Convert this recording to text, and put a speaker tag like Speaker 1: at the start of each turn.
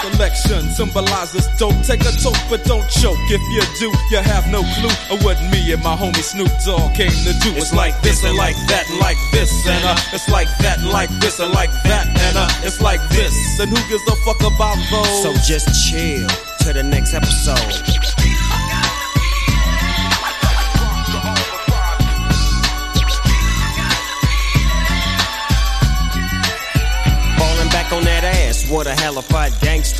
Speaker 1: Selection symbolizes dope. Take a toke, but don't choke. If you do, you have no clue of what me and my homie Snoop Dogg came to do. It's like this and like that and like this and it's like that and like this and like that and it's like this. And who gives a fuck about those?
Speaker 2: So just chill to the next episode. On that ass, what a hella fight gangster.